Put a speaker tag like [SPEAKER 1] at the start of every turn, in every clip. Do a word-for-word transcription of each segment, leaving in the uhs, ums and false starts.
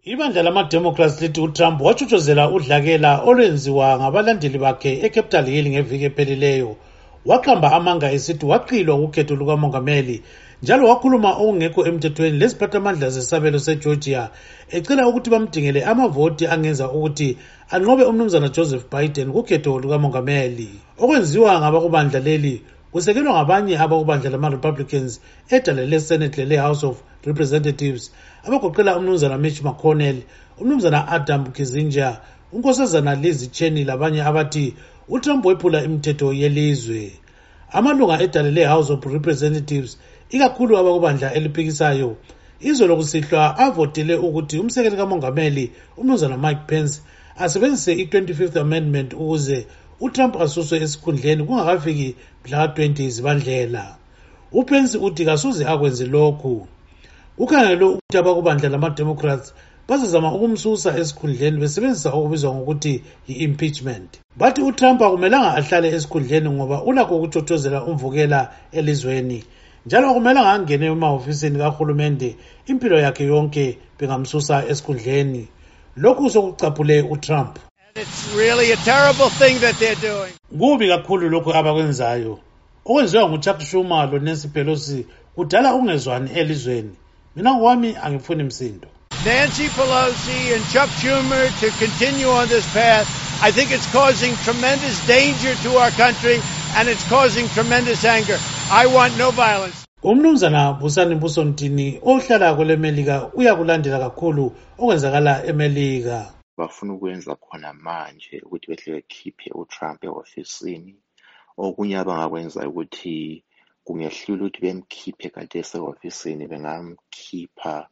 [SPEAKER 1] Ibandla lama-Democrats lithi uTrump watshotshozela udlakela olwenziwa ngabalandeli bakhe eCapitol Hill ngeviki ephelileyo. Waqamba amanga esithi waqilwa ukhetho lukamongameli njalo wakhuluma okungekho emthethweni leziphathamandla zesabelo seGeorgia ecela ukuthi bamdingele amavoti angenza ukuthi anqobe umnumzana Joseph Biden kukhetho lukamongameli. Okwenziwa ngabakubandla leli kusekelwa ngabanye abakubandla lama-Republicans edale le-Senate lele-House of Representatives abagoqela umnumzana Mitch McConnell, umnumzana Adam Kinzinger, unkosazana Liz Cheney labanye abathi uTrump wephula imithetho yelizwe. Amalunga edale le-House of Representatives ikakhulu abakubandla eliphikisayo izolo kusihlwa avotele ukuthi umsekeli kamongameli umnumzana Mike Pence asebenzise i-twenty-fifth amendment ukuze uTrump asuswe esikhundleni kungakafiki mhla twenty zibandlela. UPence uthi kasuze akwenze lokhu. Ukhangelwe ukuthi abakubandla lama-Democrats bazazama ukumsusa esikhundleni besebenzisa okubizwa ngokuthi yi-impeachment. Bathi uTrump akumelanga ahlale esikhundleni ngoba ulakho ukuthothozela umvukela elizweni njalo akumelanga angene emahofisini kahulumende impilo yakhe yonke bengamsusa esikhundleni. Lokhu sokucaphule uTrump.
[SPEAKER 2] It's really a terrible thing that they're doing.
[SPEAKER 1] Kubi kakhulu lokhu abakwenzayo. Okwenziwa nguChuck Schumer loNancy Pelosi kudala ungezwani elizweni. Mina ngokwami angifuni msindo.
[SPEAKER 2] Nancy Pelosi and Chuck Schumer to continue on this path, I think it's causing tremendous danger to our country and it's causing tremendous anger. I want no violence.
[SPEAKER 1] Umnumzana Busani Busontini ohlala kwelemelika uyakulandela kakhulu okwenzakala emelika.
[SPEAKER 3] Bafuna ukwenza khona manje ukuthi behle bekhiphe uTrump e-ofisini. Okunye abangakwenza ukuthi kungehlula ukuthi bemkhiphe kade ese-ofisini bengamkhipha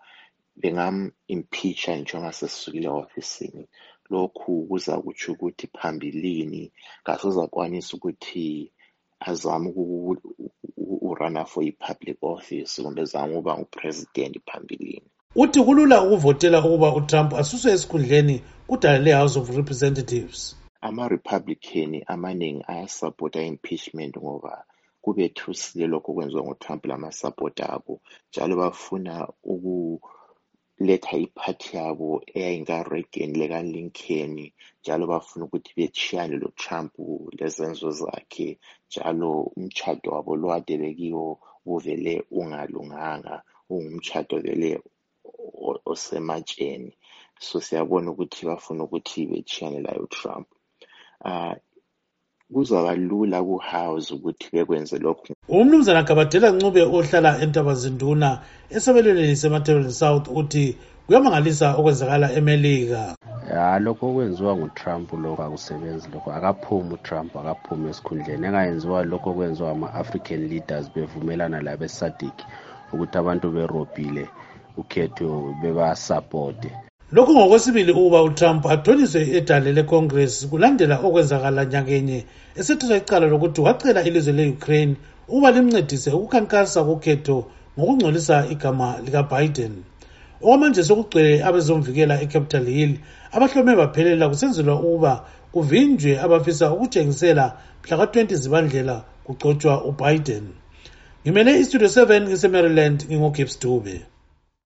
[SPEAKER 3] bengam-impeacha nje ngasesukile e-ofisini. Lokhu kuza kutsho ukuthi phambilini kasezakwanisa ukuthi azame ukurana for i-public office kumbe ezame ukuba ngupresident phambilini.
[SPEAKER 1] Uthi kulula ukuvotela ukuba uTrump asuswe esikhundleni kudala le-House of Representatives.
[SPEAKER 3] Ama-Republican amaningi ayasupporta impeachment ngoba kubethusile lokho kwenziwa nguTrump lamasupporta abo njalo bafuna ukuletha iphathi yabo eyayinka-Reagan leka-Lincoln njalo bafuna ukuthi betshiyane lo-Trump lezenzo zakhe njalo umtshado wabo lwade bekiwo buvele ungalunganga ungumtshado vele osematsheni. So siyabona ukuthi bafuna ukuthi betshiyane layo uTrump. Uh, kuzaba lula ku-House ukuthi bekwenze lokhu.
[SPEAKER 1] Umnumzana Kabadela Ncube ohlala eNtabazinduna esabelweni seMatabeleland South uthi kuyamangalisa okwenzakala emelika.
[SPEAKER 4] Ya lokho okwenziwa nguTrump lokho akusebenzi, lokho akaphumi uTrump, akaphumi esikhundleni. Engayenziwa lokho okwenziwa ama-African leaders bevumelana labe-SADC ukuthi abantu berobhile ukhetho bebasupport.
[SPEAKER 1] Lokhu ngokwesibili ukuba uTrump athoniswe edale leCongress kulandela okwenzakala nyakenye esethatha icala lokuthi wacela ilizwe le-Ukraine ukuba limncedise ukukhankasa kukhetho ngokungcolisa igama likaBiden. Okwamanje sokugcwele abezomvikela eCapitol Hill abahlome baphelela kusenzelwa ukuba kuvinjwe abafisa ukutshengisela mhla twenty zibandlela kugcotshwa uBiden. Ngimele iStudio seven ngise-Maryland, ngingoGibbs Dube.